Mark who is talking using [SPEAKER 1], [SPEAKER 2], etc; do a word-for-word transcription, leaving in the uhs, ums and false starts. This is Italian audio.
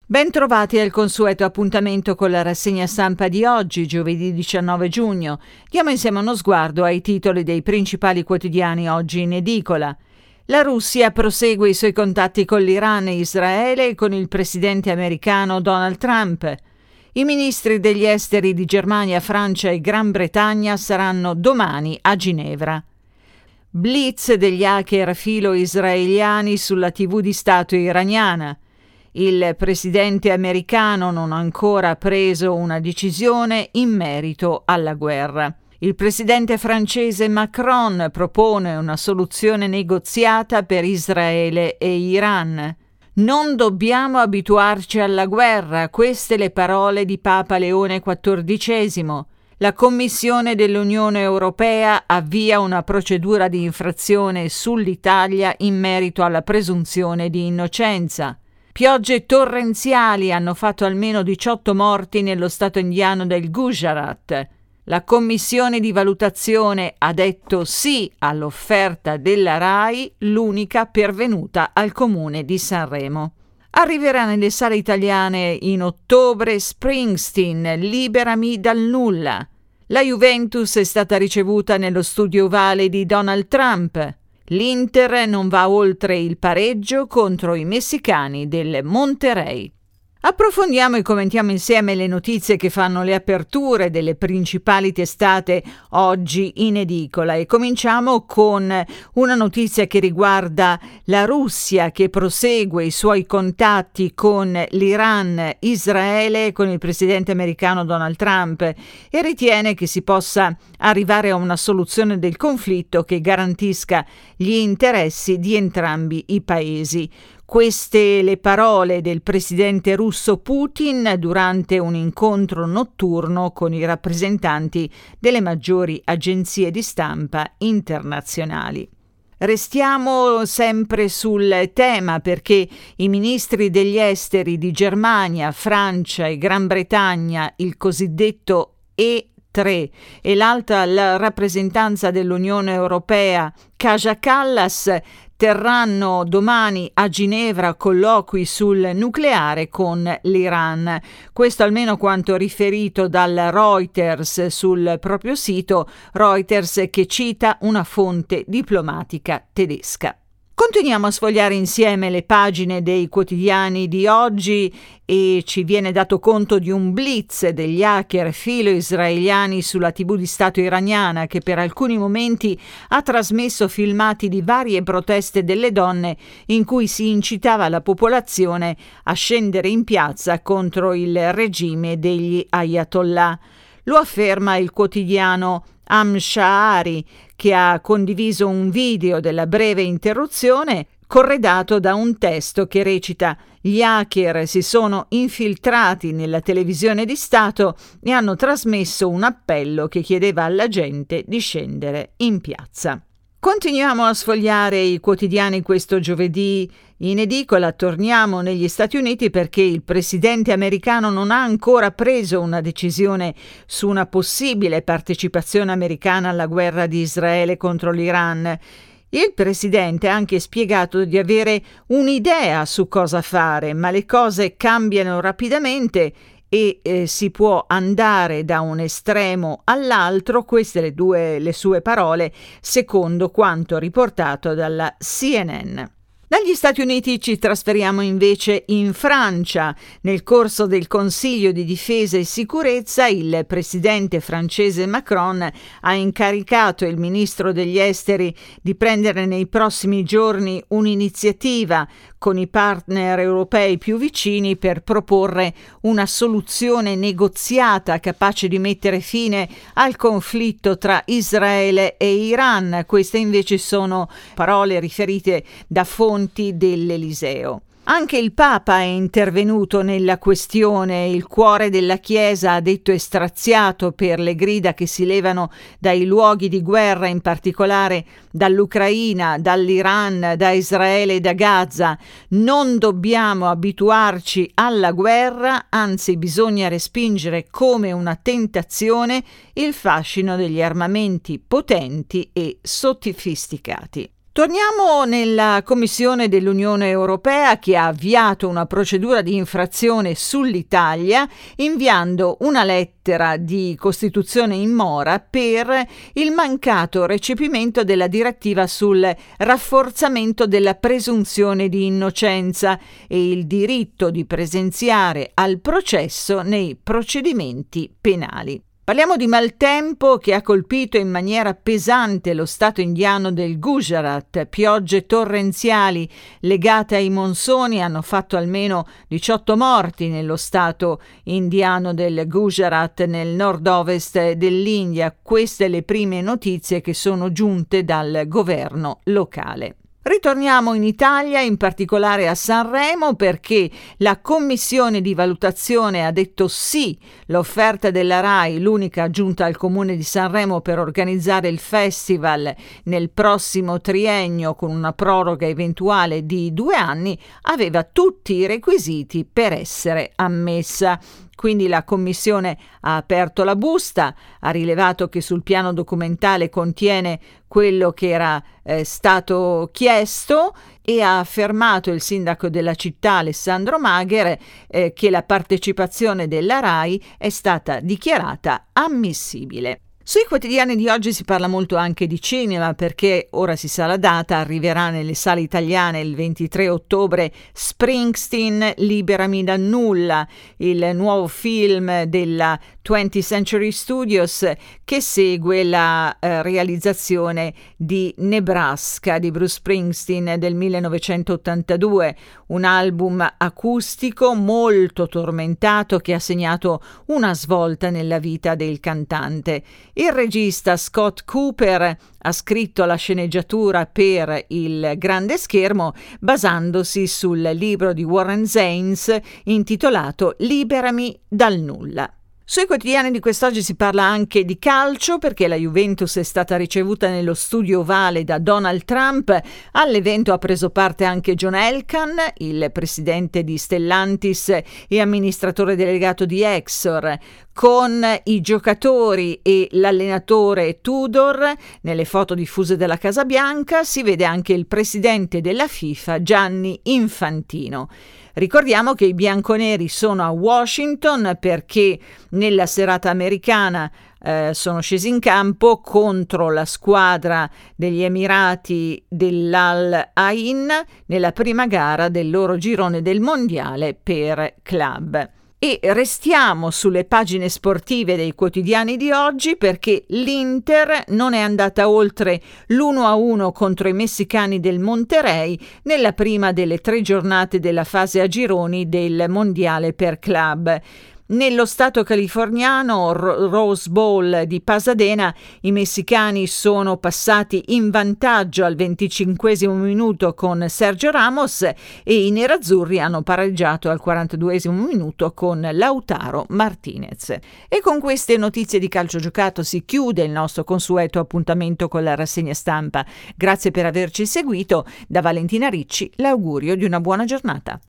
[SPEAKER 1] Bentrovati al consueto appuntamento con la rassegna stampa di oggi, giovedì diciannove giugno. Diamo insieme uno sguardo ai titoli dei principali quotidiani oggi in edicola. La Russia prosegue i suoi contatti con l'Iran e Israele e con il presidente americano Donald Trump. I ministri degli esteri di Germania, Francia e Gran Bretagna saranno domani a Ginevra. Blitz degli hacker filo-israeliani sulla tivù di Stato iraniana. Il presidente americano non ha ancora preso una decisione in merito alla guerra. Il presidente francese Macron propone una soluzione negoziata per Israele e Iran. Non dobbiamo abituarci alla guerra, queste le parole di Papa Leone quattordicesimo. La Commissione dell'Unione Europea avvia una procedura di infrazione sull'Italia in merito alla presunzione di innocenza. Piogge torrenziali hanno fatto almeno diciotto morti nello stato indiano del Gujarat. La commissione di valutazione ha detto sì all'offerta della RAI, l'unica pervenuta al comune di Sanremo. Arriverà nelle sale italiane in ottobre Springsteen, Liberami dal nulla. La Juventus è stata ricevuta nello studio ovale di Donald Trump. L'Inter non va oltre il pareggio contro i messicani del Monterrey. Approfondiamo e commentiamo insieme le notizie che fanno le aperture delle principali testate oggi in edicola e cominciamo con una notizia che riguarda la Russia che prosegue i suoi contatti con l'Iran, Israele e con il presidente americano Donald Trump e ritiene che si possa arrivare a una soluzione del conflitto che garantisca gli interessi di entrambi i paesi. Queste le parole del presidente russo Putin durante un incontro notturno con i rappresentanti delle maggiori agenzie di stampa internazionali. Restiamo sempre sul tema perché i ministri degli esteri di Germania, Francia e Gran Bretagna, il cosiddetto E tre e l'alta la rappresentanza dell'Unione Europea, Kaja Kallas, terranno domani a Ginevra colloqui sul nucleare con l'Iran. Questo almeno quanto riferito dal Reuters sul proprio sito, Reuters che cita una fonte diplomatica tedesca. Continuiamo a sfogliare insieme le pagine dei quotidiani di oggi e ci viene dato conto di un blitz degli hacker filo-israeliani sulla tivù di Stato iraniana che per alcuni momenti ha trasmesso filmati di varie proteste delle donne in cui si incitava la popolazione a scendere in piazza contro il regime degli ayatollah. Lo afferma il quotidiano Amshahari, che ha condiviso un video della breve interruzione corredato da un testo che recita: gli hacker si sono infiltrati nella televisione di Stato e hanno trasmesso un appello che chiedeva alla gente di scendere in piazza. Continuiamo a sfogliare i quotidiani questo giovedì in edicola, torniamo negli Stati Uniti perché il presidente americano non ha ancora preso una decisione su una possibile partecipazione americana alla guerra di Israele contro l'Iran. Il presidente ha anche spiegato di avere un'idea su cosa fare, ma le cose cambiano rapidamente e eh, si può andare da un estremo all'altro, queste le due le sue parole, secondo quanto riportato dalla C N N. Dagli Stati Uniti ci trasferiamo invece in Francia. Nel corso del Consiglio di Difesa e Sicurezza, il presidente francese Macron ha incaricato il ministro degli esteri di prendere nei prossimi giorni un'iniziativa con i partner europei più vicini per proporre una soluzione negoziata capace di mettere fine al conflitto tra Israele e Iran. Queste invece sono parole riferite da fonti dell'Eliseo. Anche il Papa è intervenuto nella questione, il cuore della Chiesa ha detto è straziato per le grida che si levano dai luoghi di guerra, in particolare dall'Ucraina, dall'Iran, da Israele e da Gaza. Non dobbiamo abituarci alla guerra, anzi bisogna respingere come una tentazione il fascino degli armamenti potenti e sofisticati. Torniamo nella Commissione dell'Unione Europea che ha avviato una procedura di infrazione sull'Italia inviando una lettera di costituzione in mora per il mancato recepimento della direttiva sul rafforzamento della presunzione di innocenza e il diritto di presenziare al processo nei procedimenti penali. Parliamo di maltempo che ha colpito in maniera pesante lo stato indiano del Gujarat. Piogge torrenziali legate ai monsoni hanno fatto almeno diciotto morti nello stato indiano del Gujarat, nel nord-ovest dell'India. Queste le prime notizie che sono giunte dal governo locale. Ritorniamo in Italia, in particolare a Sanremo, perché la commissione di valutazione ha detto sì l'offerta della RAI, l'unica giunta al comune di Sanremo per organizzare il festival nel prossimo triennio con una proroga eventuale di due anni, aveva tutti i requisiti per essere ammessa. Quindi la commissione ha aperto la busta, ha rilevato che sul piano documentale contiene quello che era eh, stato chiesto e ha affermato il sindaco della città Alessandro Magher eh, che la partecipazione della RAI è stata dichiarata ammissibile. Sui quotidiani di oggi si parla molto anche di cinema perché ora si sa la data, arriverà nelle sale italiane il ventitré ottobre Springsteen Liberami da nulla, il nuovo film della twentieth Century Studios che segue la eh, realizzazione di Nebraska di Bruce Springsteen del millenovecentottantadue, un album acustico molto tormentato che ha segnato una svolta nella vita del cantante. Il regista Scott Cooper ha scritto la sceneggiatura per il grande schermo basandosi sul libro di Warren Zanes intitolato Liberami dal nulla. Sui quotidiani di quest'oggi si parla anche di calcio perché la Juventus è stata ricevuta nello studio ovale da Donald Trump. All'evento ha preso parte anche John Elkann, il presidente di Stellantis e amministratore delegato di Exor. Con i giocatori e l'allenatore Tudor, nelle foto diffuse dalla Casa Bianca, si vede anche il presidente della FIFA Gianni Infantino. Ricordiamo che i bianconeri sono a Washington perché nella serata americana eh, sono scesi in campo contro la squadra degli Emirati dell'Al Ain nella prima gara del loro girone del mondiale per club. E restiamo sulle pagine sportive dei quotidiani di oggi perché l'Inter non è andata oltre l'uno a uno contro i messicani del Monterrey nella prima delle tre giornate della fase a gironi del mondiale per club. Nello stato californiano Rose Bowl di Pasadena i messicani sono passati in vantaggio al venticinquesimo minuto con Sergio Ramos e i nerazzurri hanno pareggiato al quarantaduesimo minuto con Lautaro Martinez. E con queste notizie di calcio giocato si chiude il nostro consueto appuntamento con la rassegna stampa. Grazie per averci seguito. Da Valentina Ricci l'augurio di una buona giornata.